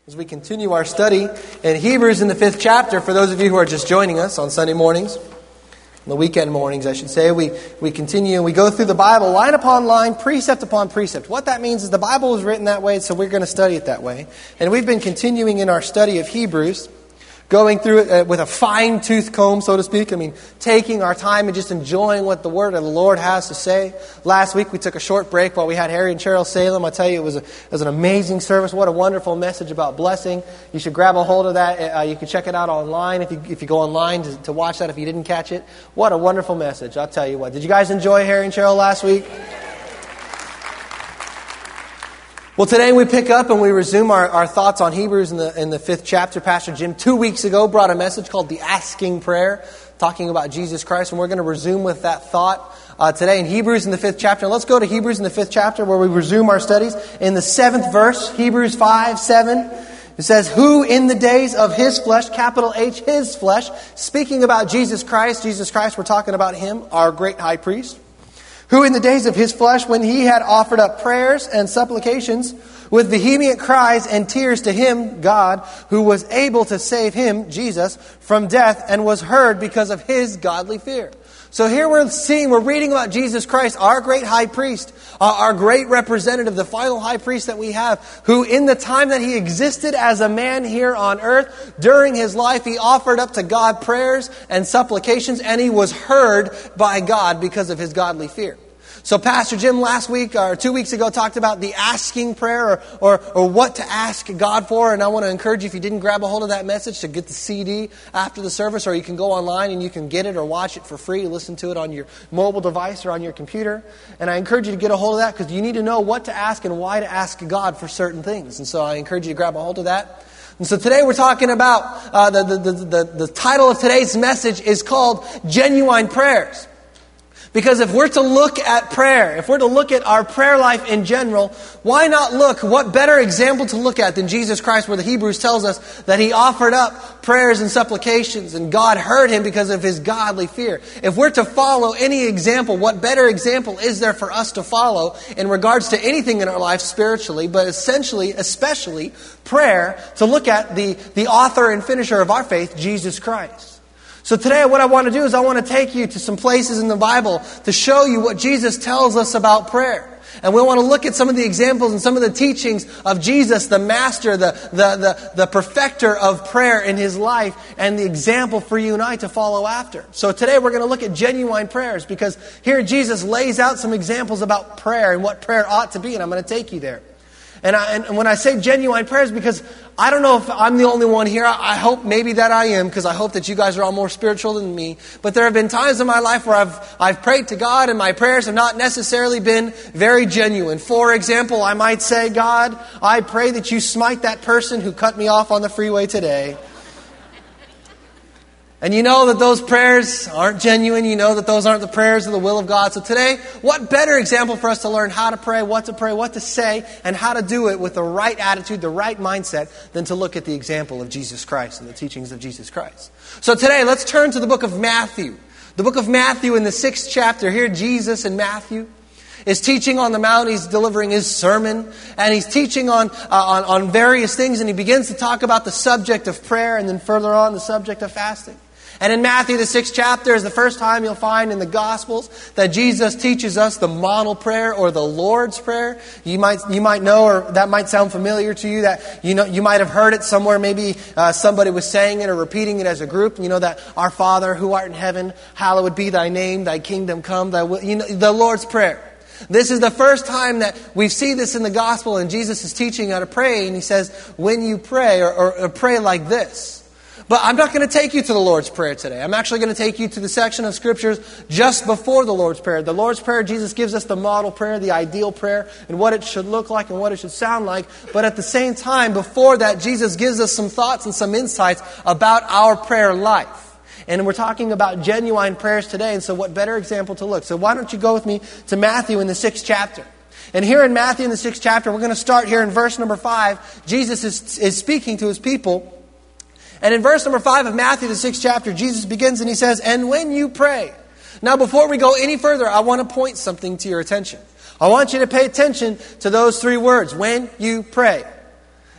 As we continue our study in Hebrews in the 5th chapter, for those of you who are just joining us on Sunday mornings, the weekend mornings I should say, we continue and we go through the Bible line upon line, precept upon precept. What that means is the Bible is written that way, so we're going to study it that way. And we've been continuing in our study of Hebrews, going through it with a fine-tooth comb, so to speak. I mean, taking our time and just enjoying what the Word of the Lord has to say. Last week we took a short break while we had Harry and Cheryl Salem. I tell you, it was an amazing service. What a wonderful message about blessing. You should grab a hold of that. You can check it out online if you go online to watch that if you didn't catch it. What a wonderful message. I'll tell you what. Did you guys enjoy Harry and Cheryl last week? Well, today we pick up and we resume our thoughts on Hebrews in the 5th chapter. Pastor Jim 2 weeks ago brought a message called the Asking Prayer, talking about Jesus Christ, and we're going to resume with that thought today in Hebrews in the 5th chapter. Let's go to Hebrews in the 5th chapter where we resume our studies. In the 7th verse, Hebrews 5:7, it says, "Who in the days of His flesh," capital H, His flesh, speaking about Jesus Christ, we're talking about Him, our great high priest. "Who in the days of His flesh, when He had offered up prayers and supplications with vehement cries and tears to Him, God, who was able to save Him," Jesus, "from death, and was heard because of His godly fear." So here we're reading about Jesus Christ, our great high priest, our great representative, the final high priest that we have, who in the time that He existed as a man here on earth, during His life, He offered up to God prayers and supplications, and He was heard by God because of His godly fear. So Pastor Jim last week, or 2 weeks ago, talked about the asking prayer, or what to ask God for. And I want to encourage you, if you didn't grab a hold of that message, to get the CD after the service, or you can go online and you can get it or watch it for free. Listen to it on your mobile device or on your computer. And I encourage you to get a hold of that, because you need to know what to ask and why to ask God for certain things. And so I encourage you to grab a hold of that. And so today we're talking about, the title of today's message is called Genuine Prayers. Because if we're to look at prayer, if we're to look at our prayer life in general, why not look? What better example to look at than Jesus Christ, where the Hebrews tells us that He offered up prayers and supplications and God heard Him because of His godly fear. If we're to follow any example, what better example is there for us to follow in regards to anything in our life spiritually, but especially prayer, to look at the author and finisher of our faith, Jesus Christ. So today what I want to do is I want to take you to some places in the Bible to show you what Jesus tells us about prayer. And we want to look at some of the examples and some of the teachings of Jesus, the master, the perfecter of prayer in His life, and the example for you and I to follow after. So today we're going to look at genuine prayers, because here Jesus lays out some examples about prayer and what prayer ought to be, and I'm going to take you there. And when I say genuine prayers, because I don't know if I'm the only one here. I hope maybe that I am, because I hope that you guys are all more spiritual than me. But there have been times in my life where I've prayed to God and my prayers have not necessarily been very genuine. For example, I might say, "God, I pray that you smite that person who cut me off on the freeway today." And you know that those prayers aren't genuine. You know that those aren't the prayers of the will of God. So today, what better example for us to learn how to pray, what to say, and how to do it with the right attitude, the right mindset, than to look at the example of Jesus Christ and the teachings of Jesus Christ. So today, let's turn to the book of Matthew. The book of Matthew in the 6th chapter. Here, Jesus in Matthew is teaching on the Mount. He's delivering His sermon, and He's teaching on various things, and He begins to talk about the subject of prayer, and then further on the subject of fasting. And in Matthew, the 6th chapter, is the first time you'll find in the Gospels that Jesus teaches us the model prayer, or the Lord's Prayer. You might know, or that might sound familiar to you, that you might have heard it somewhere. Maybe somebody was saying it or repeating it as a group. You know that "Our Father who art in heaven, hallowed be Thy name, Thy kingdom come, Thy will," the Lord's Prayer. This is the first time that we see this in the Gospel, and Jesus is teaching how to pray, and He says, when you pray, or pray like this. But I'm not going to take you to the Lord's Prayer today. I'm actually going to take you to the section of Scriptures just before the Lord's Prayer. The Lord's Prayer, Jesus gives us the model prayer, the ideal prayer, and what it should look like and what it should sound like. But at the same time, before that, Jesus gives us some thoughts and some insights about our prayer life. And we're talking about genuine prayers today, and so what better example to look? So why don't you go with me to Matthew in the 6th chapter. And here in Matthew in the 6th chapter, we're going to start here in verse number 5. Jesus is speaking to His people. And in verse number 5 of Matthew, the 6th chapter, Jesus begins and He says, "And when you pray." Now, before we go any further, I want to point something to your attention. I want you to pay attention to those 3 words, when you pray.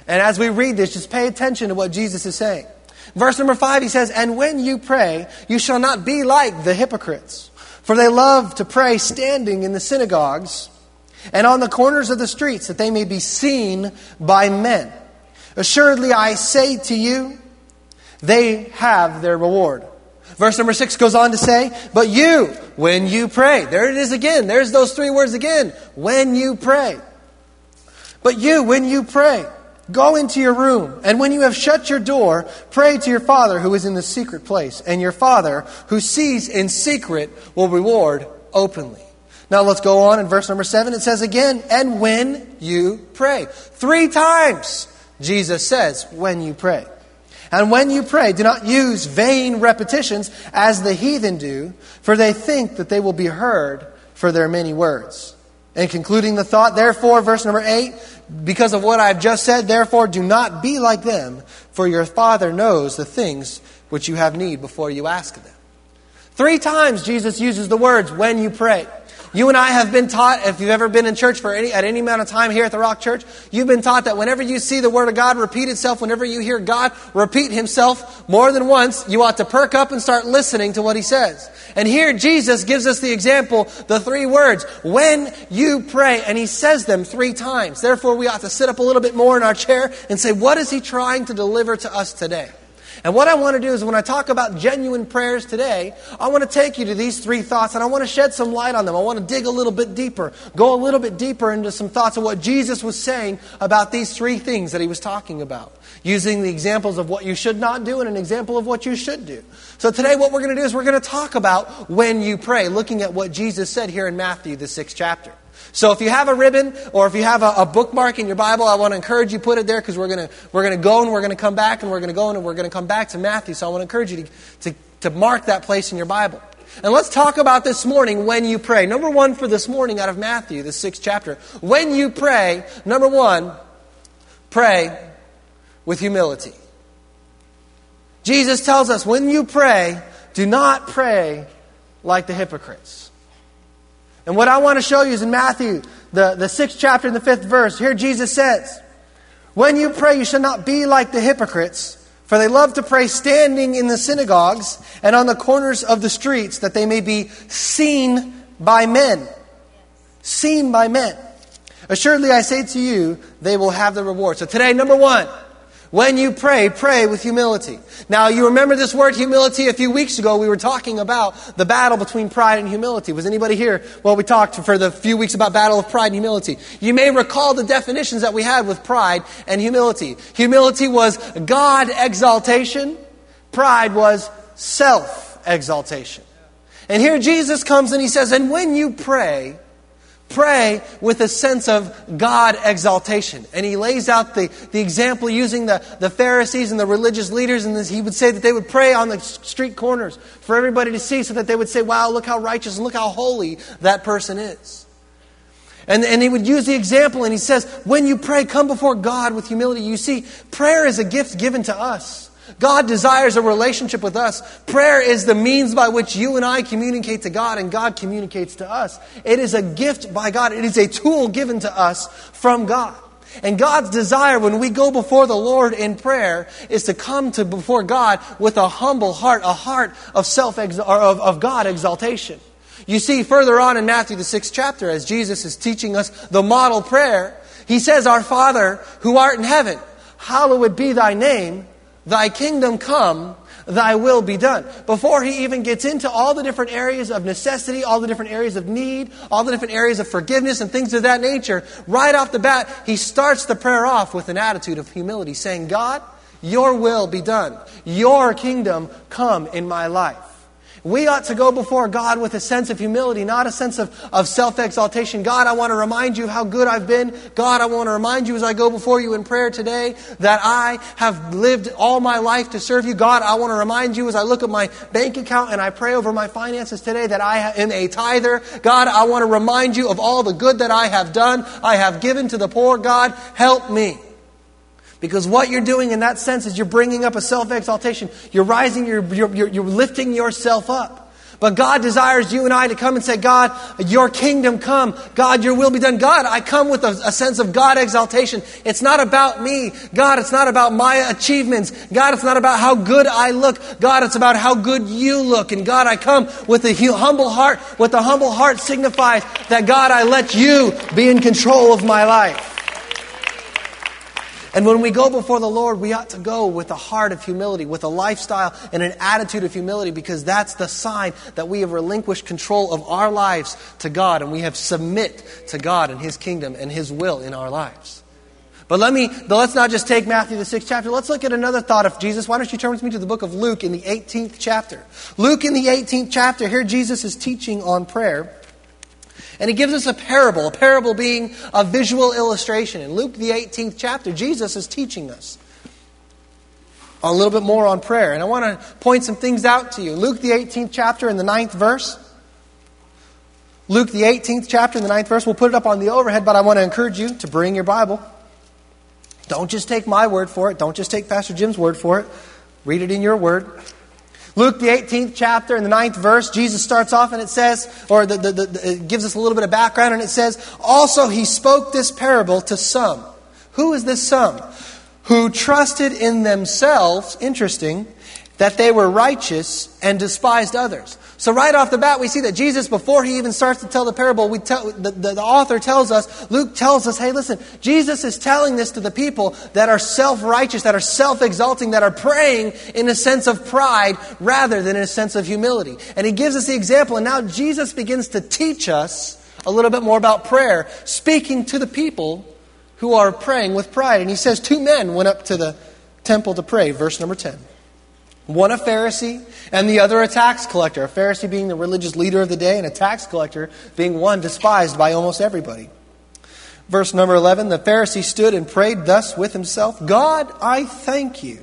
And as we read this, just pay attention to what Jesus is saying. Verse number 5, he says, "And when you pray, you shall not be like the hypocrites, for they love to pray standing in the synagogues and on the corners of the streets, that they may be seen by men. Assuredly, I say to you, they have their reward." Verse number 6 goes on to say, "But you, when you pray," there it is again. There's those 3 words again. When you pray. "But you, when you pray, go into your room, and when you have shut your door, pray to your Father who is in the secret place, and your Father who sees in secret will reward openly." Now let's go on in verse number 7. It says again, "And when you pray." 3 times Jesus says, "when you pray." "And when you pray, do not use vain repetitions as the heathen do, for they think that they will be heard for their many words." And concluding the thought, therefore, verse number 8, "Because of what I have just said, therefore do not be like them, for your Father knows the things which you have need before you ask them." 3 times Jesus uses the words, "when you pray." You and I have been taught, if you've ever been in church at any amount of time here at the Rock Church, you've been taught that whenever you see the Word of God repeat itself, whenever you hear God repeat Himself more than once, you ought to perk up and start listening to what He says. And here Jesus gives us the example, the 3 words, "when you pray," and He says them 3 times. Therefore, we ought to sit up a little bit more in our chair and say, what is He trying to deliver to us today? And what I want to do is when I talk about genuine prayers today, I want to take you to these 3 thoughts and I want to shed some light on them. I want to dig a little bit deeper, go a little bit deeper into some thoughts of what Jesus was saying about these 3 things that He was talking about, using the examples of what you should not do and an example of what you should do. So today what we're going to do is we're going to talk about when you pray, looking at what Jesus said here in Matthew, the 6th chapter. So if you have a ribbon or if you have a bookmark in your Bible, I want to encourage you to put it there because we're going to go and we're going to come back and we're going to go and we're going to come back to Matthew. So I want to encourage you to mark that place in your Bible. And let's talk about this morning when you pray. Number 1 for this morning out of Matthew, the 6th chapter. When you pray, number 1, pray with humility. Jesus tells us when you pray, do not pray like the hypocrites. And what I want to show you is in Matthew, the 6th chapter and the 5th verse. Here Jesus says, "When you pray, you shall not be like the hypocrites, for they love to pray standing in the synagogues and on the corners of the streets, that they may be seen by men." Seen by men. "Assuredly, I say to you, they will have the reward." So today, number 1, when you pray, pray with humility. Now, you remember this word humility a few weeks ago. We were talking about the battle between pride and humility. Was anybody here? Well, we talked for the few weeks about battle of pride and humility. You may recall the definitions that we had with pride and humility. Humility was God exaltation. Pride was self-exaltation. And here Jesus comes and He says, and when you pray, pray with a sense of God exaltation. And He lays out the example using the Pharisees and the religious leaders. And He would say that they would pray on the street corners for everybody to see so that they would say, wow, look how righteous and look how holy that person is. And He would use the example and He says, when you pray, come before God with humility. You see, prayer is a gift given to us. God desires a relationship with us. Prayer is the means by which you and I communicate to God and God communicates to us. It is a gift by God. It is a tool given to us from God. And God's desire when we go before the Lord in prayer is to come to before God with a humble heart, a heart of God exaltation. You see, further on in Matthew the 6th chapter, as Jesus is teaching us the model prayer, He says, "Our Father who art in heaven, hallowed be thy name. Thy kingdom come, thy will be done." Before He even gets into all the different areas of necessity, all the different areas of need, all the different areas of forgiveness and things of that nature, right off the bat, He starts the prayer off with an attitude of humility, saying, God, your will be done. Your kingdom come in my life. We ought to go before God with a sense of humility, not a sense of self-exaltation. God, I want to remind you how good I've been. God, I want to remind you as I go before you in prayer today that I have lived all my life to serve you. God, I want to remind you as I look at my bank account and I pray over my finances today that I am a tither. God, I want to remind you of all the good that I have done. I have given to the poor. God, help me. Because what you're doing in that sense is you're bringing up a self-exaltation. You're rising, you're lifting yourself up. But God desires you and I to come and say, God, your kingdom come. God, your will be done. God, I come with a sense of God exaltation. It's not about me. God, it's not about my achievements. God, it's not about how good I look. God, it's about how good you look. And God, I come with a humble heart. What the humble heart signifies that, God, I let you be in control of my life. And when we go before the Lord, we ought to go with a heart of humility, with a lifestyle and an attitude of humility, because that's the sign that we have relinquished control of our lives to God, and we have submit to God and His kingdom and His will in our lives. But let's not just take Matthew the 6th chapter. Let's look at another thought of Jesus. Why don't you turn with me to the book of Luke in the 18th chapter. Luke in the 18th chapter, here Jesus is teaching on prayer. And He gives us a parable being a visual illustration. In Luke, the 18th chapter, Jesus is teaching us a little bit more on prayer. And I want to point some things out to you. Luke, the 18th chapter, in the 9th verse. Luke, the 18th chapter, in the 9th verse. We'll put it up on the overhead, but I want to encourage you to bring your Bible. Don't just take my word for it. Don't just take Pastor Jim's word for it. Read it in your word. Luke, the 18th chapter, in the 9th verse, Jesus starts off and it says, it gives us a little bit of background, and it says, also He spoke this parable to some. Who is this some? Who trusted in themselves, interesting, that they were righteous and despised others. So right off the bat, we see that Jesus, before He even starts to tell the parable, the author tells us, Luke tells us, hey, listen, Jesus is telling this to the people that are self-righteous, that are self-exalting, that are praying in a sense of pride rather than in a sense of humility. And He gives us the example, and now Jesus begins to teach us a little bit more about prayer, speaking to the people who are praying with pride. And He says, 2 men went up to the temple to pray, verse number 10. One a Pharisee, and the other a tax collector. A Pharisee being the religious leader of the day, and a tax collector being one despised by almost everybody. Verse number 11, the Pharisee stood and prayed thus with himself, God, I thank you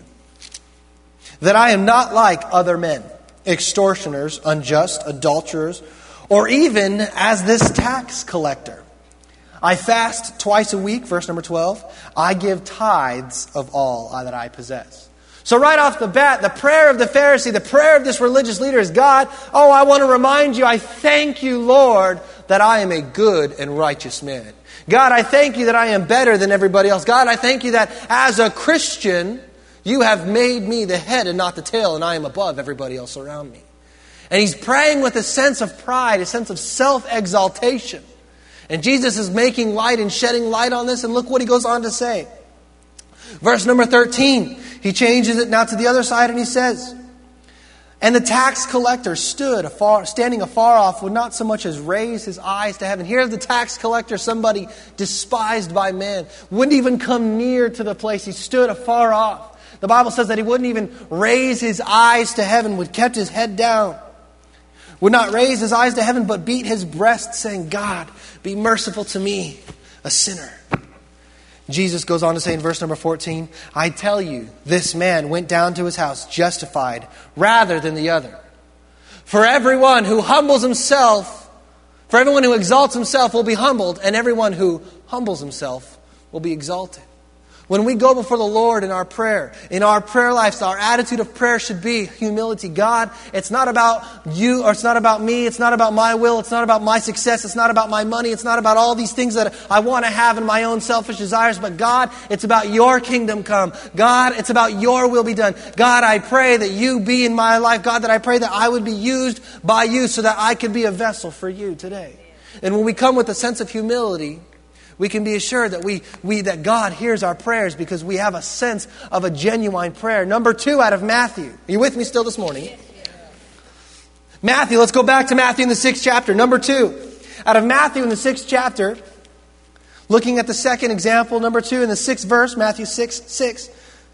that I am not like other men, extortioners, unjust, adulterers, or even as this tax collector. I fast twice a week, verse number 12. I give tithes of all that I possess. So right off the bat, the prayer of the Pharisee, the prayer of this religious leader is, God, I want to remind you, I thank you, Lord, that I am a good and righteous man. God, I thank you that I am better than everybody else. God, I thank you that as a Christian, you have made me the head and not the tail, and I am above everybody else around me. And he's praying with a sense of pride, a sense of self-exaltation. And Jesus is making light and shedding light on this, and look what he goes on to say. Verse number 13, he changes it now to the other side, and he says, and the tax collector standing afar off, would not so much as raise his eyes to heaven. Here's the tax collector, somebody despised by men. Wouldn't even come near to the place. He stood afar off. The Bible says that he wouldn't even raise his eyes to heaven, would kept his head down. Would not raise his eyes to heaven, but beat his breast, saying, God, be merciful to me, a sinner. Jesus goes on to say in verse number 14, I tell you, this man went down to his house justified rather than the other. For everyone who humbles himself, for everyone who exalts himself will be humbled, and everyone who humbles himself will be exalted. When we go before the Lord in our prayer lives, our attitude of prayer should be humility. God, it's not about you, or it's not about me, it's not about my will, it's not about my success, it's not about my money, it's not about all these things that I want to have in my own selfish desires, but God, it's about your kingdom come. God, it's about your will be done. God, I pray that you be in my life. God, that I pray that I would be used by you so that I could be a vessel for you today. And when we come with a sense of humility, we can be assured that that God hears our prayers because we have a sense of a genuine prayer. Number 2 out of Matthew. Are you with me still this morning? Yes. Matthew, let's go back to Matthew in the 6th chapter. Number 2. Out of Matthew in the 6th chapter, looking at the second example, number 2 in the 6th verse, Matthew 6:6.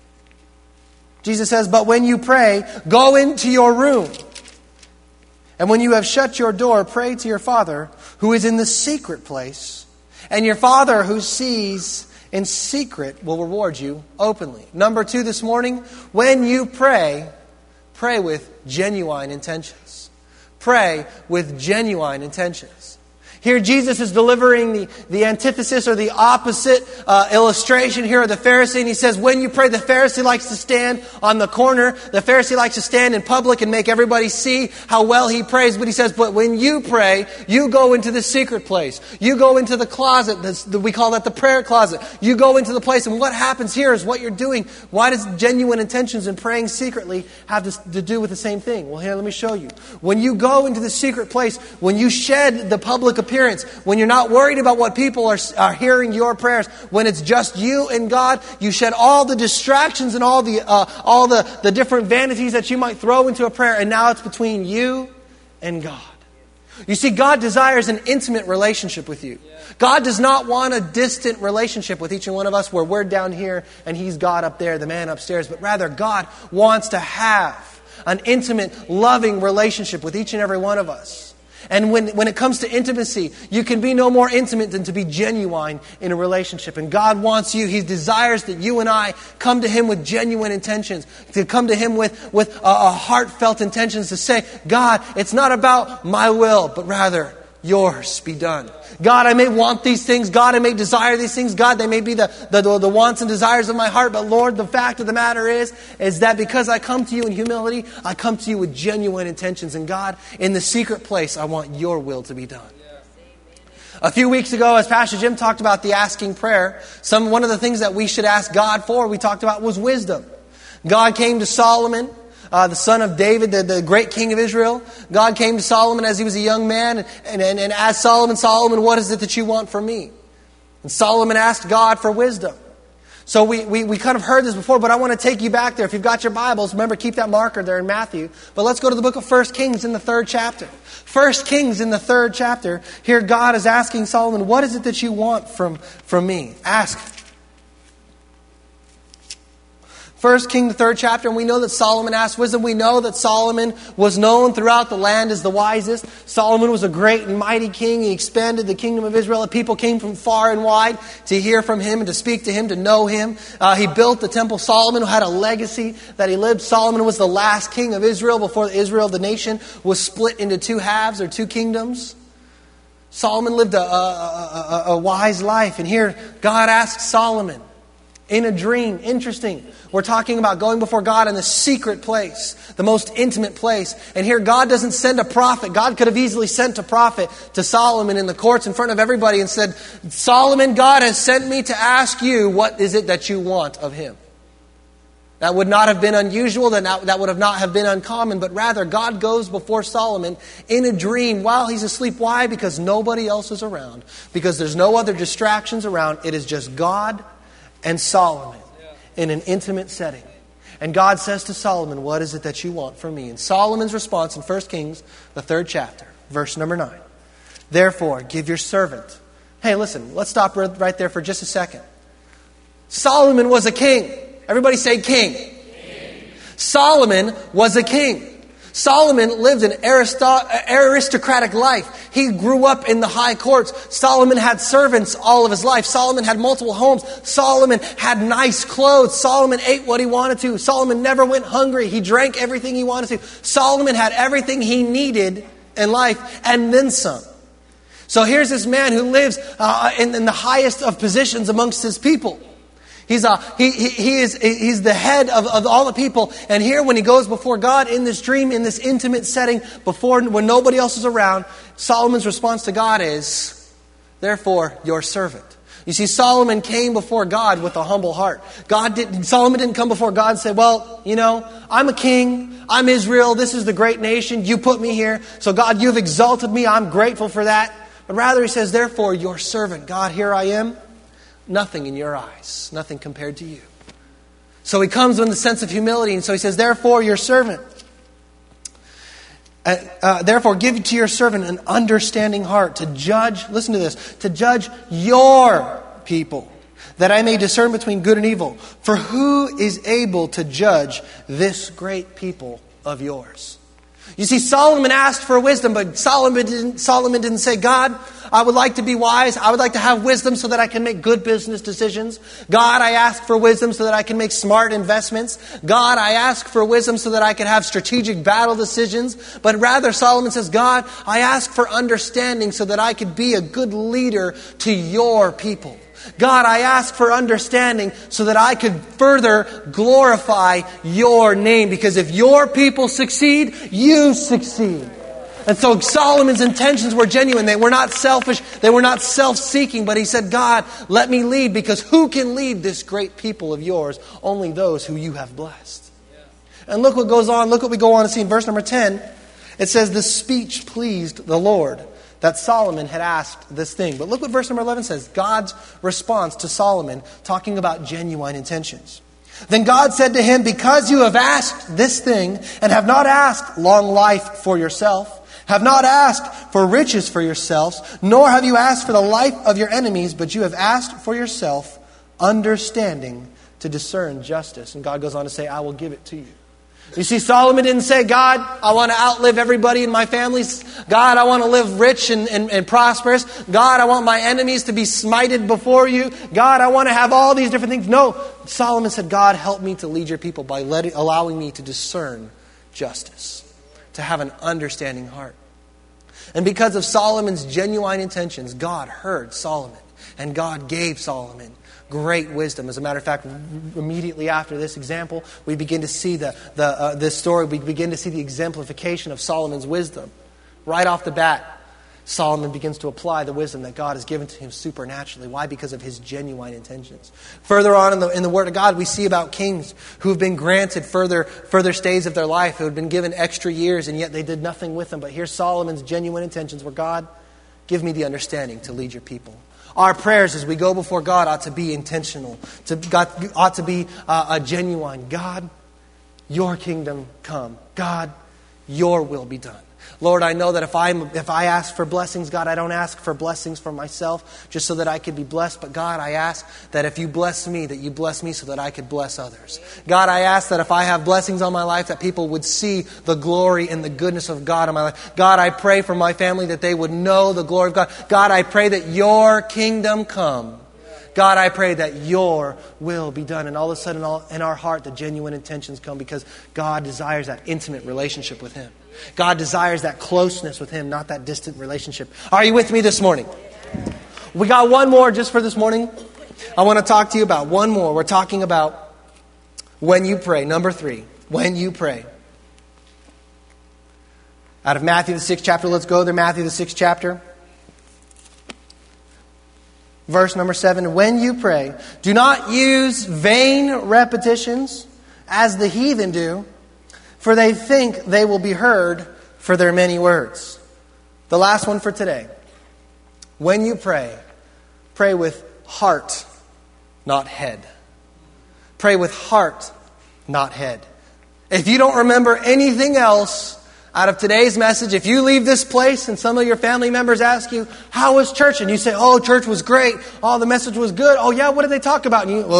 Jesus says, but when you pray, go into your room. And when you have shut your door, pray to your Father who is in the secret place. And your Father who sees in secret will reward you openly. Number 2 this morning, when you pray, pray with genuine intentions. Pray with genuine intentions. Here Jesus is delivering the antithesis or the opposite illustration here of the Pharisee. And he says, when you pray, the Pharisee likes to stand on the corner. The Pharisee likes to stand in public and make everybody see how well he prays. But he says, but when you pray, you go into the secret place. You go into the closet. We call that the prayer closet. You go into the place. And what happens here is what you're doing. Why does genuine intentions in praying secretly have to do with the same thing? Well, here, let me show you. When you go into the secret place, when you shed the public appearance, when you're not worried about what people are hearing your prayers, when it's just you and God, you shed all the distractions and all the different vanities that you might throw into a prayer, and now it's between you and God. You see, God desires an intimate relationship with you. God does not want a distant relationship with each and one of us where we're down here and He's God up there, the man upstairs, but rather God wants to have an intimate, loving relationship with each and every one of us. And when it comes to intimacy, you can be no more intimate than to be genuine in a relationship. And God wants you, He desires that you and I come to Him with genuine intentions, to come to Him with a heartfelt intentions to say, God, it's not about my will, but rather yours be done. God, I may want these things. God, I may desire these things. God, they may be the wants and desires of my heart. But Lord, the fact of the matter is that because I come to you in humility, I come to you with genuine intentions. And God, in the secret place, I want your will to be done. A few weeks ago, as Pastor Jim talked about the asking prayer, one of the things that we should ask God for, we talked about, was wisdom. God came to Solomon, the son of David, the great king of Israel. God came to Solomon as he was a young man and asked Solomon, what is it that you want from me? And Solomon asked God for wisdom. So we kind of heard this before, but I want to take you back there. If you've got your Bibles, remember, keep that marker there in Matthew. But let's go to the book of 1 Kings in the 3rd chapter. 1 Kings in the 3rd chapter. Here God is asking Solomon, what is it that you want from me? Ask. 1 King, the 3rd chapter, and we know that Solomon asked wisdom. We know that Solomon was known throughout the land as the wisest. Solomon was a great and mighty king. He expanded the kingdom of Israel. People came from far and wide to hear from him and to speak to him, to know him. He built the temple. Solomon had a legacy that he lived. Solomon was the last king of Israel before Israel, the nation, was split into two halves or two kingdoms. Solomon lived a wise life. And here God asks Solomon, in a dream. Interesting. We're talking about going before God in the secret place, the most intimate place. And here God doesn't send a prophet. God could have easily sent a prophet to Solomon in the courts in front of everybody and said, Solomon, God has sent me to ask you, what is it that you want of him? That would not have been unusual, that would have not have been uncommon, but rather God goes before Solomon in a dream while he's asleep. Why? Because nobody else is around. Because there's no other distractions around. It is just God and Solomon in an intimate setting. And God says to Solomon, what is it that you want from me? And Solomon's response in 1 Kings, the 3rd chapter, verse number 9. Therefore, give your servant. Hey, listen, let's stop right there for just a second. Solomon was a king. Everybody say king. Solomon was a king. Solomon lived an aristocratic life. He grew up in the high courts. Solomon had servants all of his life. Solomon had multiple homes. Solomon had nice clothes. Solomon ate what he wanted to. Solomon never went hungry. He drank everything he wanted to. Solomon had everything he needed in life and then some. So here's this man who lives in the highest of positions amongst his people. He's the head of all the people. And here when he goes before God in this dream, in this intimate setting, when nobody else is around, Solomon's response to God is, therefore, your servant. You see, Solomon came before God with a humble heart. Solomon didn't come before God and say, well, I'm a king. I'm Israel. This is the great nation. You put me here. So God, you've exalted me. I'm grateful for that. But rather he says, therefore, your servant. God, here I am. Nothing in your eyes. Nothing compared to you. So he comes with the sense of humility. And so he says, therefore, your servant. Therefore, give to your servant an understanding heart to judge, listen to this, to judge your people, that I may discern between good and evil. For who is able to judge this great people of yours? You see, Solomon asked for wisdom, but Solomon didn't say, God, I would like to be wise. I would like to have wisdom so that I can make good business decisions. God, I ask for wisdom so that I can make smart investments. God, I ask for wisdom so that I can have strategic battle decisions. But rather, Solomon says, God, I ask for understanding so that I could be a good leader to your people. God, I ask for understanding so that I could further glorify your name. Because if your people succeed, you succeed. And so Solomon's intentions were genuine. They were not selfish. They were not self-seeking. But he said, God, let me lead. Because who can lead this great people of yours? Only those who you have blessed. And look what goes on. Look what we go on to see in verse number 10. It says, the speech pleased the Lord, that Solomon had asked this thing. But look what verse number 11 says. God's response to Solomon, talking about genuine intentions. Then God said to him, because you have asked this thing, and have not asked long life for yourself, have not asked for riches for yourselves, nor have you asked for the life of your enemies, but you have asked for yourself understanding to discern justice. And God goes on to say, I will give it to you. You see, Solomon didn't say, God, I want to outlive everybody in my family. God, I want to live rich and prosperous. God, I want my enemies to be smited before you. God, I want to have all these different things. No, Solomon said, God, help me to lead your people by allowing me to discern justice, to have an understanding heart. And because of Solomon's genuine intentions, God heard Solomon, and God gave Solomon great wisdom. As a matter of fact, immediately after this example, we begin to see this story. We begin to see the exemplification of Solomon's wisdom. Right off the bat, Solomon begins to apply the wisdom that God has given to him supernaturally. Why? Because of his genuine intentions. Further on in the Word of God, we see about kings who have been granted further stays of their life, who had been given extra years, and yet they did nothing with them. But here's Solomon's genuine intentions were, God, give me the understanding to lead your people. Our prayers as we go before God ought to be intentional. Ought to be a genuine. God, your kingdom come. God, your will be done. Lord, I know that if I ask for blessings, God, I don't ask for blessings for myself just so that I could be blessed. But God, I ask that if you bless me, that you bless me so that I could bless others. God, I ask that if I have blessings on my life, that people would see the glory and the goodness of God in my life. God, I pray for my family that they would know the glory of God. God, I pray that your kingdom come. God, I pray that your will be done. And all of a sudden, in our heart, the genuine intentions come because God desires that intimate relationship with Him. God desires that closeness with Him, not that distant relationship. Are you with me this morning? We got one more just for this morning. I want to talk to you about one more. We're talking about when you pray. Number 3, when you pray. Out of Matthew the 6th chapter, let's go there. Matthew the 6th chapter. Verse number 7, when you pray, do not use vain repetitions as the heathen do, for they think they will be heard for their many words. The last one for today. When you pray, pray with heart, not head. Pray with heart, not head. If you don't remember anything else out of today's message, if you leave this place and some of your family members ask you, how was church? And you say, oh, church was great. Oh, the message was good. Oh, yeah, what did they talk about? And you,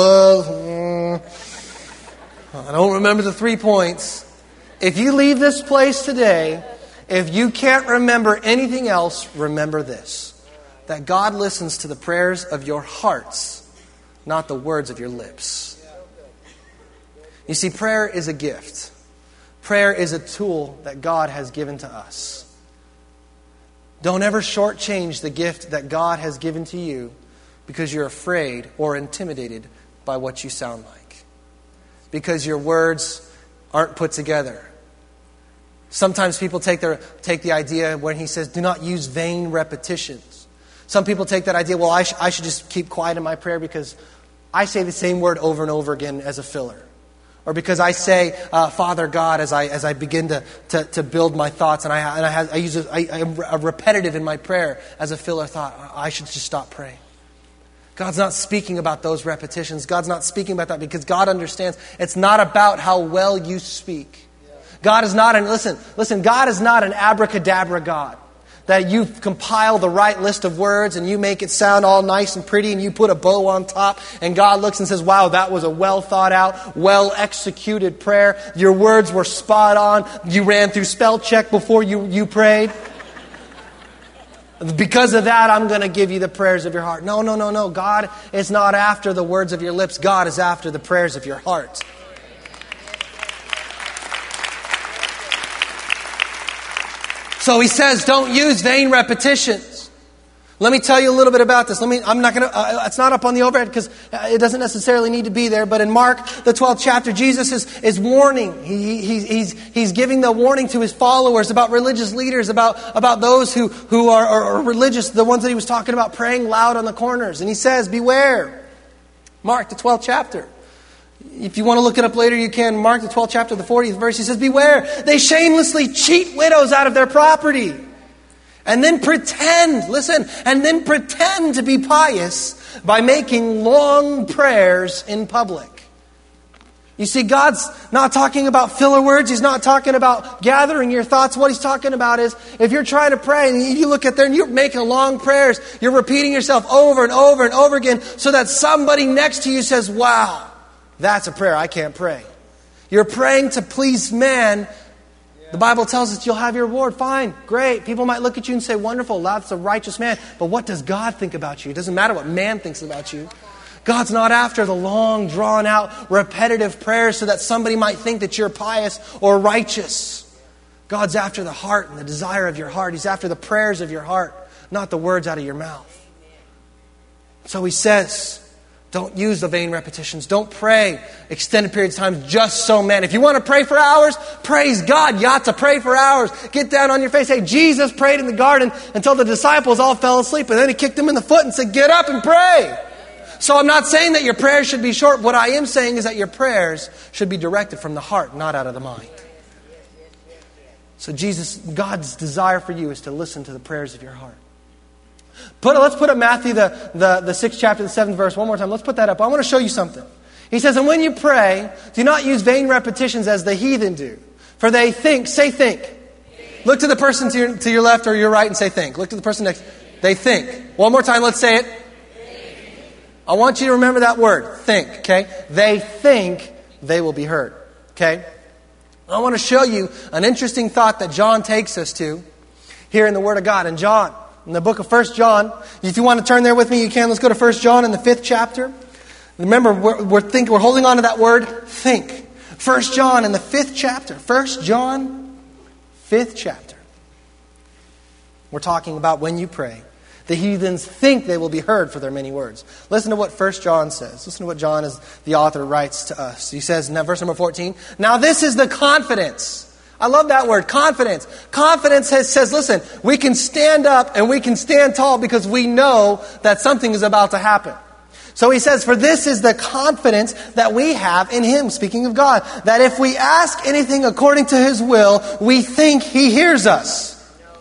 I don't remember the 3 points. If you leave this place today, if you can't remember anything else, remember this. That God listens to the prayers of your hearts, not the words of your lips. You see, prayer is a gift. Prayer is a tool that God has given to us. Don't ever shortchange the gift that God has given to you because you're afraid or intimidated by what you sound like. Because your words aren't put together. Sometimes people take the idea when he says, do not use vain repetitions. Some people take that idea, well, I should just keep quiet in my prayer because I say the same word over and over again as a filler. Or because I say, Father God, as I begin to build my thoughts, and I'm repetitive in my prayer as a filler thought, I should just stop praying. God's not speaking about those repetitions. God's not speaking about that because God understands it's not about how well you speak. God is not God is not an abracadabra God. that you compile the right list of words and you make it sound all nice and pretty and you put a bow on top and God looks and says, wow, that was a well thought out, well executed prayer. Your words were spot on. You ran through spell check before you prayed. Because of that, I'm going to give you the prayers of your heart. No. God is not after the words of your lips. God is after the prayers of your heart. So he says, don't use vain repetitions. Let me tell you a little bit about this. I'm not going to. It's not up on the overhead because it doesn't necessarily need to be there. But in Mark, the 12th chapter, Jesus is warning. He's giving the warning to his followers about religious leaders, about those who are religious, the ones that he was talking about praying loud on the corners. And he says, beware. Mark, the 12th chapter. If you want to look it up later, you can. Mark, the 12th chapter, the 40th verse, he says, beware. They shamelessly cheat widows out of their property. And then pretend to be pious by making long prayers in public. You see, God's not talking about filler words. He's not talking about gathering your thoughts. What he's talking about is if you're trying to pray and you look at there and you're making long prayers, you're repeating yourself over and over and over again so that somebody next to you says, wow, that's a prayer I can't pray. You're praying to please man. The Bible tells us you'll have your reward. Fine, great. People might look at you and say, wonderful, that's a righteous man. But what does God think about you? It doesn't matter what man thinks about you. God's not after the long, drawn-out, repetitive prayers so that somebody might think that you're pious or righteous. God's after the heart and the desire of your heart. He's after the prayers of your heart, not the words out of your mouth. So he says, don't use the vain repetitions. Don't pray extended periods of time just so man. If you want to pray for hours, praise God. You ought to pray for hours. Get down on your face. Hey, Jesus prayed in the garden until the disciples all fell asleep. And then he kicked them in the foot and said, get up and pray. So I'm not saying that your prayers should be short. What I am saying is that your prayers should be directed from the heart, not out of the mind. So God's desire for you is to listen to the prayers of your heart. Let's put up Matthew, the 6th chapter, the 7th verse one more time. Let's put that up. I want to show you something. He says, and when you pray, do not use vain repetitions as the heathen do. For they think. Say think. Look to the person to your left or your right and say think. Look to the person next. They think. One more time, let's say it. I want you to remember that word, think, okay? They think they will be heard, okay? I want to show you an interesting thought that John takes us to here in the Word of God. And John, in the book of 1 John, if you want to turn there with me, you can. Let's go to 1 John in the 5th chapter. Remember, we're holding on to that word, think. 1 John in the 5th chapter. 1 John, 5th chapter. We're talking about when you pray. The heathens think they will be heard for their many words. Listen to what 1 John says. Listen to what John, as the author, writes to us. He says in verse number 14, now this is the confidence. I love that word, confidence. Confidence says, listen, we can stand up and we can stand tall because we know that something is about to happen. So he says, for this is the confidence that we have in Him, speaking of God, that if we ask anything according to His will, we think He hears us.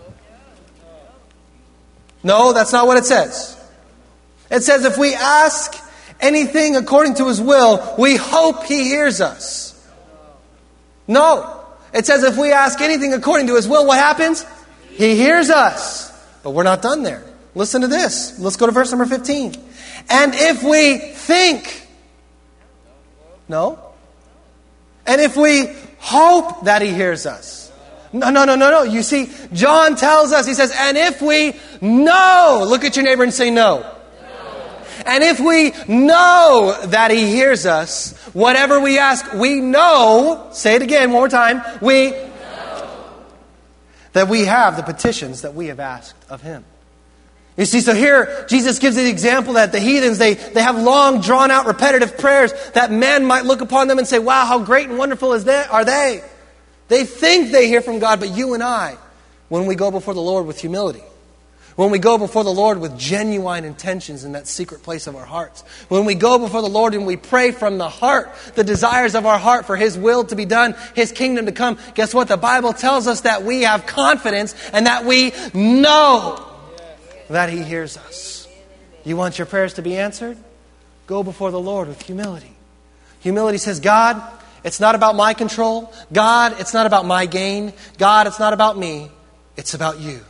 No, that's not what it says. It says if we ask anything according to His will, we hope He hears us. No. It says if we ask anything according to His will, what happens? He hears us. But we're not done there. Listen to this. Let's go to verse number 15. And if we think, no. And if we hope that He hears us. No. You see, John tells us, he says, and if we know, look at your neighbor and say no. And if we know that He hears us, whatever we ask, we know, say it again one more time, we know that we have the petitions that we have asked of Him. You see, so here Jesus gives the example that the heathens, they have long, drawn-out, repetitive prayers that men might look upon them and say, wow, how great and wonderful are they? They think they hear from God, but you and I, when we go before the Lord with humility, when we go before the Lord with genuine intentions in that secret place of our hearts, when we go before the Lord and we pray from the heart, the desires of our heart for His will to be done, His kingdom to come, guess what? The Bible tells us that we have confidence and that we know that He hears us. You want your prayers to be answered? Go before the Lord with humility. Humility says, God, it's not about my control. God, it's not about my gain. God, it's not about me. It's about You.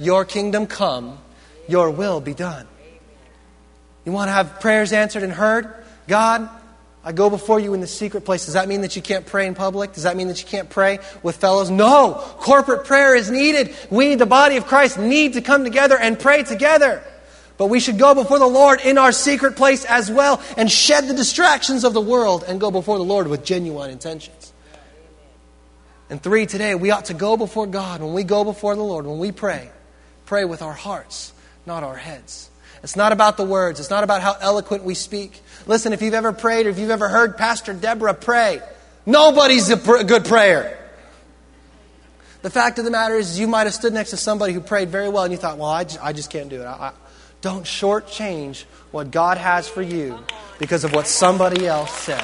your kingdom come, your will be done. You want to have prayers answered and heard? God, I go before you in the secret place. Does that mean that you can't pray in public? Does that mean that you can't pray with fellows? No! Corporate prayer is needed. We, the body of Christ, need to come together and pray together. But we should go before the Lord in our secret place as well and shed the distractions of the world and go before the Lord with genuine intentions. And 3, today, we ought to go before God. When we go before the Lord, when we pray with our hearts, not our heads. It's not about the words. It's not about how eloquent we speak. Listen, if you've ever prayed or if you've ever heard Pastor Deborah pray, nobody's a good prayer. The fact of the matter is you might have stood next to somebody who prayed very well and you thought, well, I just can't do it. Don't shortchange what God has for you because of what somebody else said.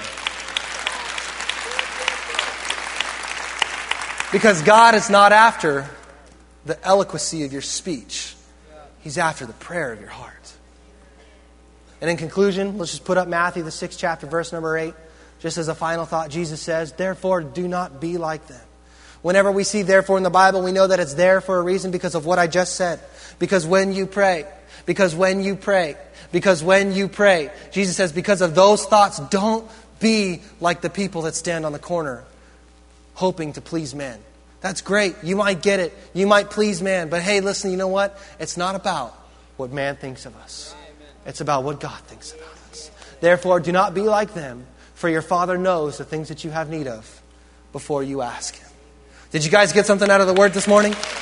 Because God is not after the eloquency of your speech. He's after the prayer of your heart. And in conclusion, let's just put up Matthew, the 6th chapter, verse number 8. Just as a final thought, Jesus says, therefore do not be like them. Whenever we see therefore in the Bible, we know that it's there for a reason because of what I just said. Because when you pray, Jesus says, because of those thoughts, don't be like the people that stand on the corner hoping to please men. That's great. You might get it. You might please man. But hey, listen, you know what? It's not about what man thinks of us. It's about what God thinks about us. Therefore, do not be like them, for your Father knows the things that you have need of before you ask Him. Did you guys get something out of the Word this morning?